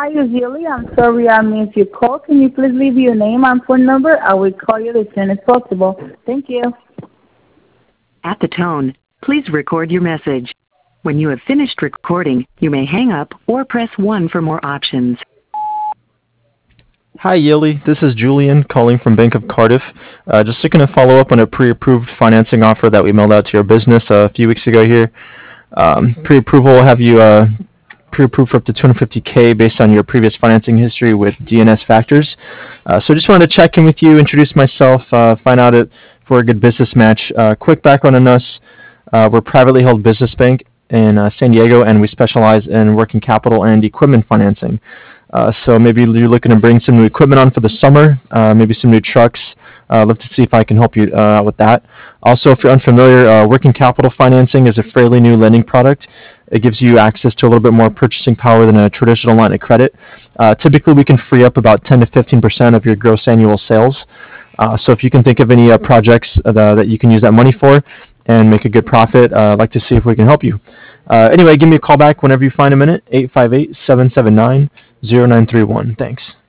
Hi, Usually. I'm sorry I missed your call. Can you please leave your name and phone number? I will call you as soon as possible. Thank you. At the tone, please record your message. When you have finished recording, you may hang up or press 1 for more options. Hi, Yili. This is Julian calling from Bank of Cardiff. Just looking to follow up on a pre-approved financing offer that we mailed out to your business a few weeks ago here. Pre-approval will have you pre-approved for up to 250K based on your previous financing history with DNS Factors. So just wanted to check in with you, introduce myself, find out if we're a good business match. Quick background on us. We're a privately held business bank in San Diego, and we specialize in working capital and equipment financing. So maybe you're looking to bring some new equipment on for the summer, maybe some new trucks. I'd love to see if I can help you out with that. Also, if you're unfamiliar, working capital financing is a fairly new lending product. It gives you access to a little bit more purchasing power than a traditional line of credit. Typically, we can free up about 10 to 15% of your gross annual sales. So if you can think of any projects that you can use that money for and make a good profit, I'd like to see if we can help you. Anyway, give me a call back whenever you find a minute, 858-779-0931. Thanks.